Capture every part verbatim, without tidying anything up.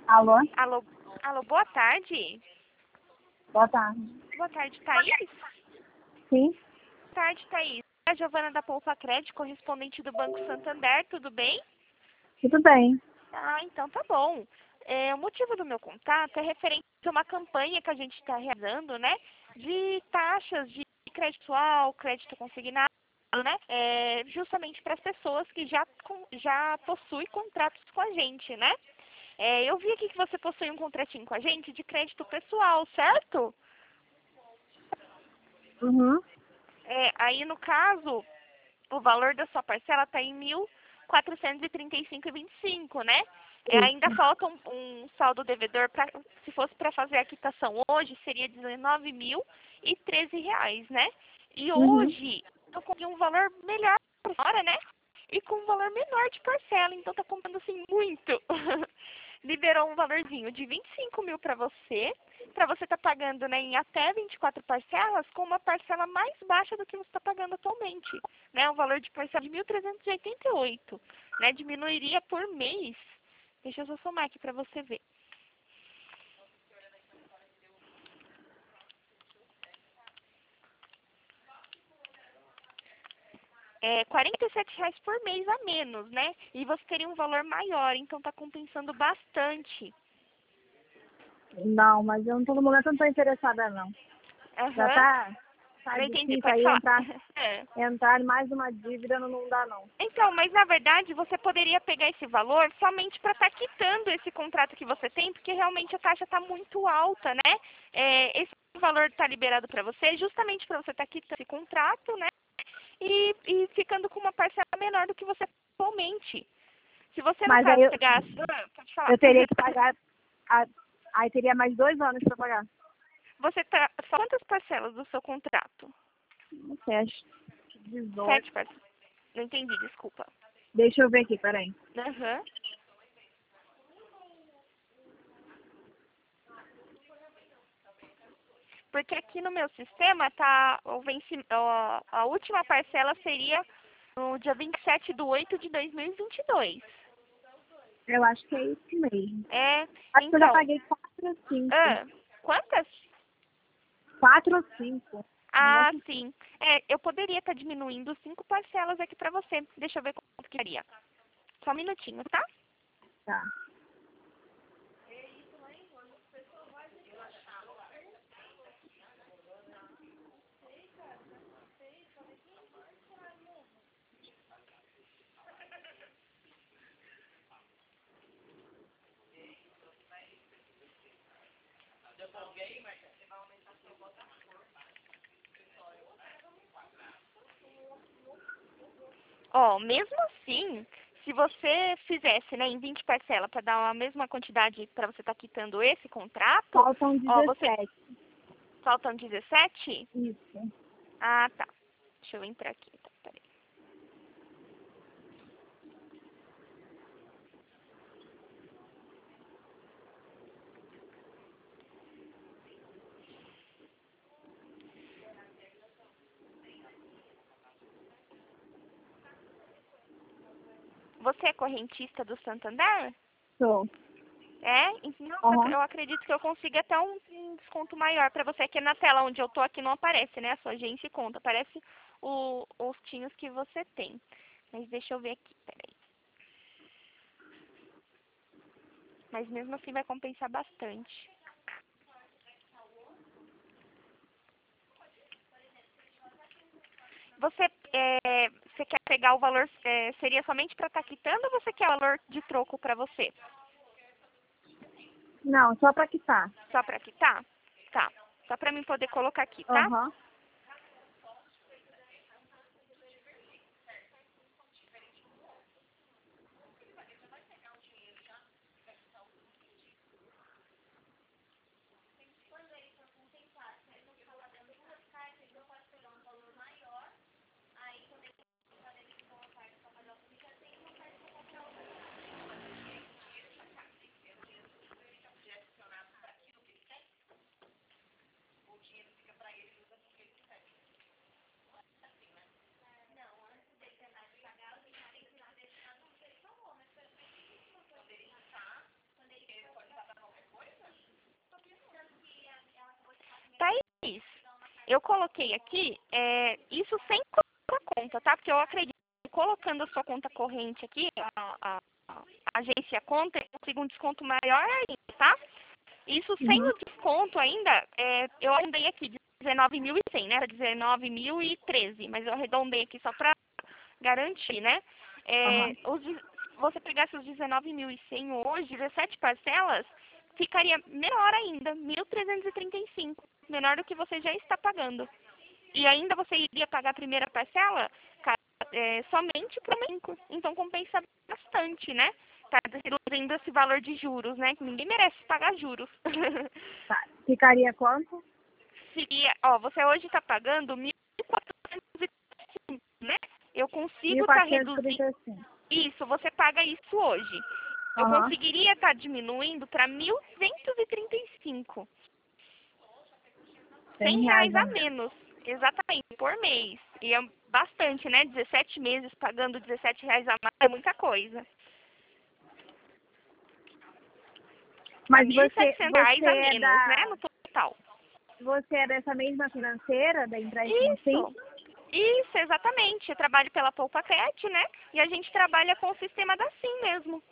Alô? Alô, alô, boa tarde. Boa tarde. Boa tarde, Thaís. Sim? Boa tarde, Thaís. É a Giovana da Poupa Crédito, correspondente do Banco Santander, tudo bem? Tudo bem. Ah, então tá bom. É, o motivo do meu contato é referente a uma campanha que a gente está realizando, né? De taxas de crédito pessoal, crédito consignado, né? É, justamente para as pessoas que já, com- já possuem contratos com a gente, né? É, eu vi aqui que você possui um contratinho com a gente de crédito pessoal, certo? Uhum. É, aí, no caso, o valor da sua parcela está em mil quatrocentos e trinta e cinco vírgula vinte e cinco, né? É, ainda Isso. falta um, um saldo devedor, pra, se fosse para fazer a quitação hoje, seria dezenove mil e treze reais, né? E Uhum. hoje, eu consegui um valor melhor por fora, né? E com um valor menor de parcela, então tá comprando assim muito. Liberou um valorzinho de vinte e cinco mil para você, para você estar pagando, né, em até vinte e quatro parcelas, com uma parcela mais baixa do que você está pagando atualmente, né, um valor de parcela de mil trezentos e oitenta e oito, né, diminuiria por mês. Deixa eu só somar aqui para você ver. É quarenta e sete reais por mês a menos, né, e você teria um valor maior, então está compensando bastante. Não, mas eu não tô, no momento eu não tô interessada não. Já Aham, tá, tá não entendi, difícil pode aí falar. entrar, É. entrar em mais uma dívida não, não dá não. Então, mas na verdade você poderia pegar esse valor somente para estar quitando esse contrato que você tem, porque realmente a taxa está muito alta, né? É, esse valor está liberado para você justamente para você estar quitando esse contrato, né? E, e ficando com uma parcela menor do que você atualmente. Se você, no Mas aí caso, eu, pegasse... Ah, pode falar. eu teria que pagar, a, aí teria mais dois anos pra pagar. Você tá... Quantas parcelas do seu contrato? Não sei, acho que dezoito. Sete parcelas. Não entendi, desculpa. Deixa eu ver aqui, peraí. Aham. Porque aqui no meu sistema tá o venci, ó, a última parcela seria no dia vinte e sete de oito de dois mil e vinte e dois. Eu acho que é isso mesmo. É, Acho que eu já então, paguei quatro ou cinco. ah, quantas? Quatro ou cinco. Um Ah, negócio assim. sim. É, eu poderia estar diminuindo cinco parcelas aqui pra você. Deixa eu ver quanto que daria. Só um minutinho, tá? Tá. Ó, mesmo assim, se você fizesse, né, em vinte parcelas para dar a mesma quantidade para você estar quitando esse contrato, Faltam ó, você dezessete. faltam dezessete? Isso. Ah, tá. Deixa eu entrar aqui. Tá, peraí. Você é correntista do Santander? Sou. É? Então, Aham. eu acredito que eu consiga até um, um desconto maior para você. Aqui na tela onde eu tô aqui não aparece, né? A sua agência e conta. Aparece o, os tinhos que você tem. Mas deixa eu ver aqui, peraí. Mas mesmo assim vai compensar bastante. Você, é, você quer pegar o valor, é, seria somente para estar quitando ou você quer o valor de troco para você? Não, só pra quitar. Só para quitar? Tá. Só para mim poder colocar aqui, tá? Aham. eu coloquei aqui, é, isso sem colocar a conta, tá? Porque eu acredito que colocando a sua conta corrente aqui, a, a, a agência conta, eu consigo um desconto maior ainda, tá? Isso sem Uhum. o desconto ainda, é, eu arredondei aqui de dezenove mil e cem, né? Era dezenove mil e treze, mas eu arredondei aqui só para garantir, né? É, Aham. os, de- se você pegasse os dezenove mil e cem hoje, dezessete parcelas, ficaria menor ainda, mil trezentos e trinta e cinco, menor do que você já está pagando. E ainda você iria pagar a primeira parcela ca- é, somente para o banco. Então compensa bastante, né? Tá reduzindo esse valor de juros, né? Que ninguém merece pagar juros. Tá. Ficaria quanto? Seria, ó, você hoje está pagando mil quatrocentos e cinco, né? Eu Mil consigo estar quatrocentos e reduzindo. trinta e cinco. Isso, você paga isso hoje. Eu Aham. conseguiria estar diminuindo para mil duzentos e trinta e cinco. cem cem reais reais a a menos. menos, exatamente, por mês. E é bastante, né? dezessete meses pagando dezessete reais a mais é muita coisa. Dá Mas mil e você, setecentos reais você a é menos, né? da, No total. você é dessa mesma financeira, da empréstimo sim? Isso, isso, exatamente. Eu trabalho pela PoupaCred, né? E a gente trabalha com o sistema da Sim mesmo.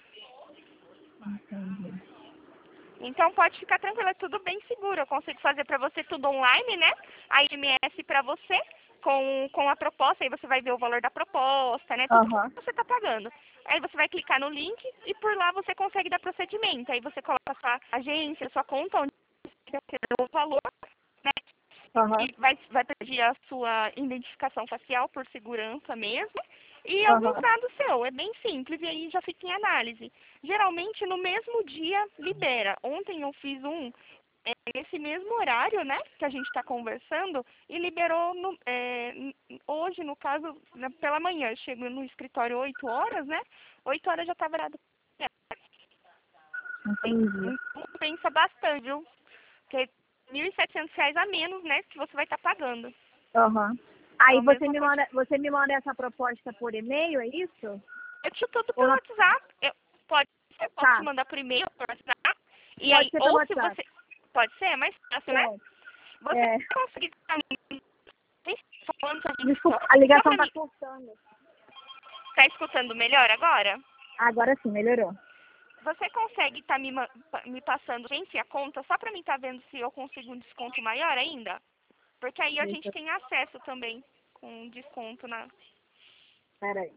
Entendi. Então pode ficar tranquilo, é tudo bem seguro. Eu consigo fazer para você tudo online, né? A I M S para você, com, com a proposta, aí você vai ver o valor da proposta, né? Tudo Aham. que você está pagando. Aí você vai clicar no link e por lá você consegue dar procedimento. Aí você coloca a sua agência, a sua conta, onde você quer o valor, né? Aham. E vai, vai pedir a sua identificação facial por segurança mesmo. E alguns Aham. dados seu, é bem simples e aí já fica em análise. Geralmente no mesmo dia libera. Ontem eu fiz um é, nesse mesmo horário, né, que a gente está conversando, e liberou no, é, n- hoje, no caso, né, pela manhã. Chego no escritório oito horas, né? oito horas já está virado. Entendi. Então compensa bastante, viu? Porque mil e setecentos reais a menos, né, que você vai estar pagando. Aham. É Aí a você mesma me quantidade. manda, você me manda essa proposta por e-mail, é isso? Eu te tudo Ou pelo na, WhatsApp. Eu, pode ser, posso te tá, mandar por e-mail, por WhatsApp. E pode aí, ser pelo ou se WhatsApp. você. Pode ser, é mais fácil, né? Pode. Você É, conseguir falando que a gente só, desculpa, a só ligação pra tá mim. cortando. Tá escutando melhor agora? Agora sim, melhorou. Você consegue estar me, ma- pa- me passando, gente, a conta só pra mim estar vendo se eu consigo um desconto maior ainda? Porque aí a Deixa gente eu, tem acesso também com desconto na. peraí.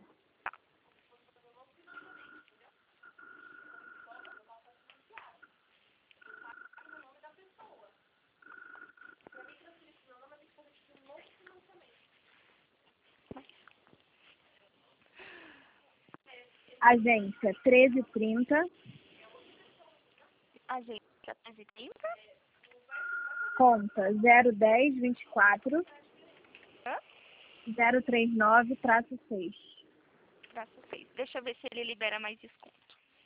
Agência treze trinta, A gente já trezentos e trinta. conta zero dez vinte e quatro Hã? zero trinta e nove traço seis. Traço seis. Deixa eu ver se ele libera mais desconto.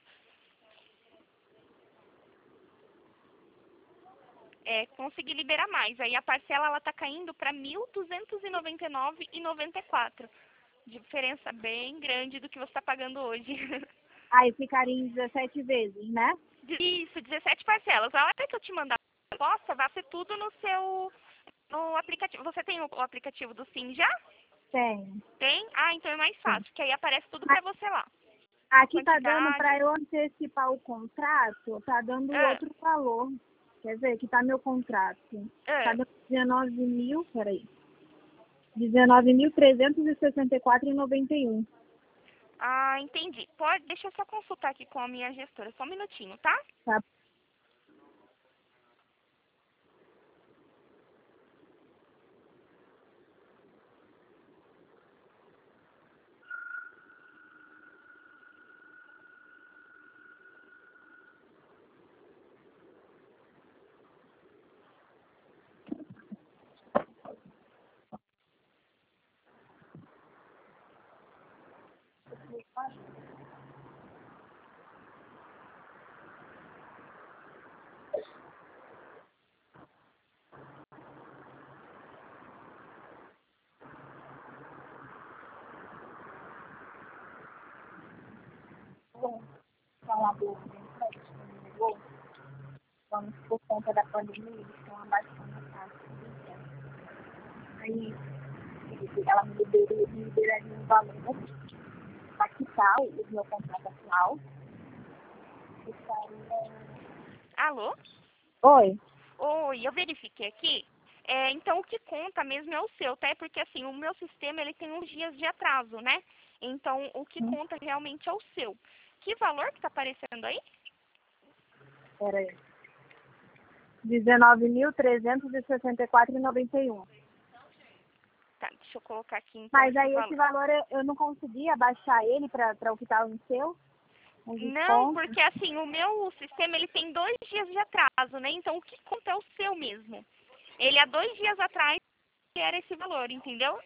É, consegui liberar mais. Aí a parcela ela tá caindo para mil duzentos e noventa e nove reais e noventa e quatro. Diferença bem grande do que você está pagando hoje. Aí ficaria em dezessete vezes, né? Isso, dezessete parcelas. A hora que eu te mandar a proposta, vai ser tudo no seu no aplicativo. Você tem o, o aplicativo do Sim já? Tem. Tem? Ah, então é mais Tem. fácil, que aí aparece tudo Mas para você lá. aqui tá dando para Quantidade. eu antecipar o contrato, tá dando Ah, outro valor. Quer ver? Aqui tá meu contrato. Tá ah. dando dezenove mil, peraí. dezenove mil trezentos e sessenta e quatro reais e noventa e um. Ah, entendi. Pode, deixa eu só consultar aqui com a minha gestora, só um minutinho, tá? Tá. Bom, falar do vamos por conta da pandemia, eles estão abaixando a taxa. Aí ela me liberou, me liberaria um valor para quitar o meu contrato atual. Alô? Oi. Oi, eu verifiquei aqui. É, então, o que conta mesmo é o seu, tá? É porque, assim, o meu sistema, ele tem uns dias de atraso, né? Então, o que Hum, conta realmente é o seu. Que valor que tá aparecendo aí? Pera aí. dezenove mil trezentos e sessenta e quatro reais e noventa e um. Tá, deixa eu colocar aqui, então, Mas esse aí valor. esse valor eu, eu não conseguia baixar ele para o que estava no seu? Um Não, desconto? porque, assim, o meu sistema, ele tem dois dias de atraso, né? Então, o que conta é o seu mesmo. Ele, há dois dias atrás, era esse valor, entendeu?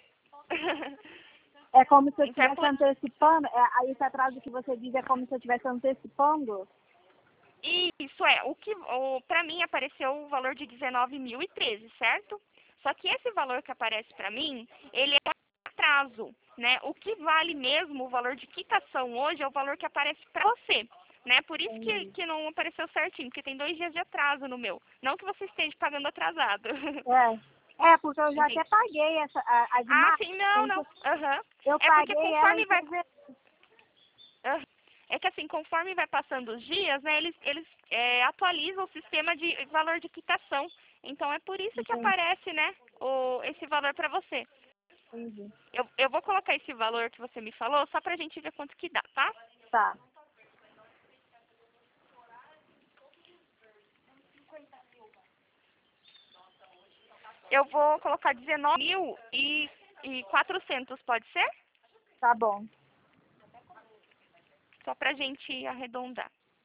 É como se eu Então, é estivesse por antecipando? É, aí esse atraso que você diz é como se eu estivesse antecipando? Isso é, o que o, para mim apareceu o valor de dezenove mil e treze, certo? Só que esse valor que aparece para mim, ele é atraso, né? O que vale mesmo o valor de quitação hoje é o valor que aparece para você, né? Por isso que, Entendi. que não apareceu certinho, porque tem dois dias de atraso no meu. Não que você esteja pagando atrasado. É. É, porque eu já até Entende? paguei essa, a, a de Ah, março. sim, não, não. Aham. Eu É porque paguei ela em conforme vai fevereiro. Ah, É que assim, conforme vai passando os dias, né, eles, eles é, atualizam o sistema de valor de quitação. Então é por isso que Entendi. aparece, né, o, esse valor para você. Entendi. Eu, eu vou colocar esse valor que você me falou só pra gente ver quanto que dá, tá? Tá. Eu vou colocar dezenove mil e quatrocentos, pode ser? Tá bom. Só pra gente arredondar.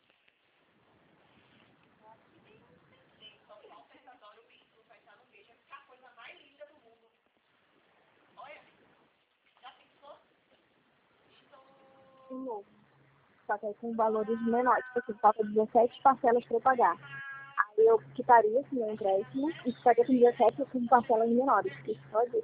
Um novo. Só que aí com valores menores, porque falta dezessete parcelas para eu pagar. Aí eu quitaria esse meu empréstimo e ficaria com dezessete com parcelas menores. Isso pode?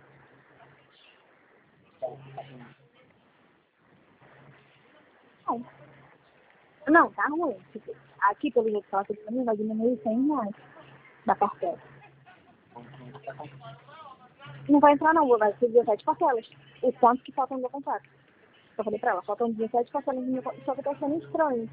Não. Não, tá ruim. Tipo, aqui, pelo jeito que ela tá dizendo, vai diminuir cem reais da parcela. Não vai entrar não, vai ser dezessete parcelas. O quanto que falta no meu contrato. Eu falei pra ela, faltam dezessete parcelas no meu contrato. Só que tá sendo estranho.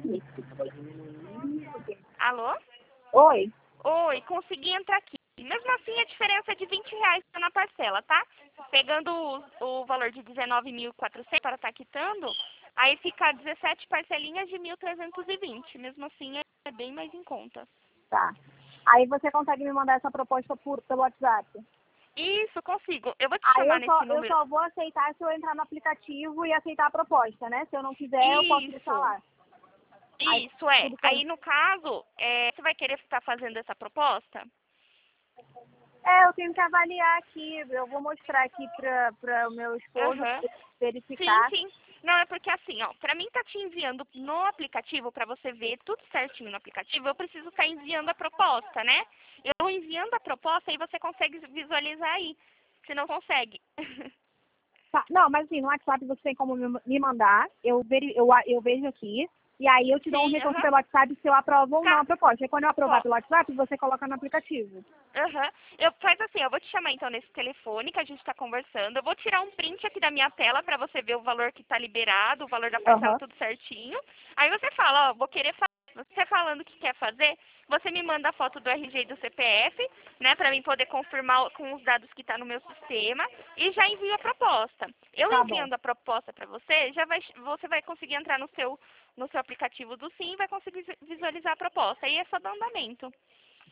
Alô? Oi? Oi, consegui entrar aqui. Mesmo assim, a diferença é de vinte reais na parcela, tá? Pegando o, o valor de dezenove mil e quatrocentos para estar quitando, aí fica dezessete parcelinhas de mil trezentos e vinte. Mesmo assim, é bem mais em conta. Tá. Aí você consegue me mandar essa proposta por, pelo WhatsApp? Isso, consigo. Eu vou te Aí chamar eu só, nesse eu número. só vou aceitar se eu entrar no aplicativo e aceitar a proposta, né? Se eu não quiser, eu posso deixar Isso, lá. Aí isso é. tudo Aí, que no caso, é, você vai querer estar fazendo essa proposta? É, eu tenho que avaliar aqui. Eu vou mostrar aqui para o meu esposo Aham. Sim, verificar. sim. Não, é porque assim, ó, pra mim tá te enviando no aplicativo, pra você ver tudo certinho no aplicativo, eu preciso estar enviando a proposta, né? Eu enviando a proposta, aí você consegue visualizar aí. Se não consegue. Tá, não, mas assim, no WhatsApp você tem como me me mandar. Eu, veri, eu, a- eu vejo aqui. E aí eu te dou um Sim, retorno aham. pelo WhatsApp se eu aprovo ou não Tá. a proposta. E quando eu aprovar Ó, pelo WhatsApp, você coloca no aplicativo. aham. Eu faz assim, eu vou te chamar então nesse telefone que a gente tá conversando. Eu vou tirar um print aqui da minha tela pra você ver o valor que tá liberado, o valor da parcela Aham. tudo certinho. Aí você fala, ó, vou querer fazer. Você falando que quer fazer, você me manda a foto do R G e do C P F, né, pra mim poder confirmar com os dados que tá no meu sistema e já envio a proposta. Eu Tá bom. enviando a proposta pra você, já vai, você vai conseguir entrar no seu no seu aplicativo do Sim e vai conseguir visualizar a proposta. Aí é só dar andamento.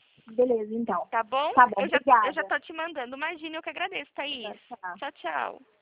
Beleza, então. Tá bom? Tá bom, Eu já, eu já obrigada. tô te mandando. Imagina, eu que agradeço, Thaís. Tchau, tchau. Tchau, tchau.